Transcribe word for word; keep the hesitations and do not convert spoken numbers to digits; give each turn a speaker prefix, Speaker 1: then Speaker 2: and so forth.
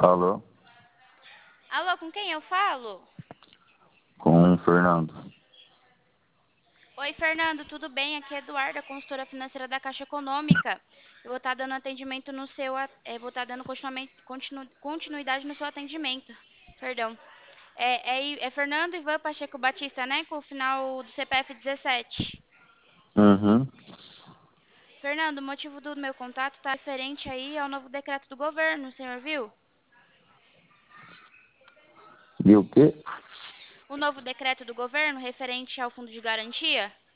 Speaker 1: Alô?
Speaker 2: Alô, com quem eu falo?
Speaker 1: Com o Fernando.
Speaker 2: Oi, Fernando, tudo bem? Aqui é Eduarda, consultora financeira da Caixa Econômica. Eu vou estar dando atendimento no seu, a- eh, vou estar dando continuamente- continu- continuidade no seu atendimento. Perdão. É, é, I- é Fernando Ivan Pacheco Batista, né? Com o final do C P F dezessete.
Speaker 1: Uhum.
Speaker 2: Fernando, o motivo do meu contato está referente aí ao novo decreto do governo, o senhor viu?
Speaker 1: E o quê?
Speaker 2: O novo decreto do governo referente ao fundo de garantia?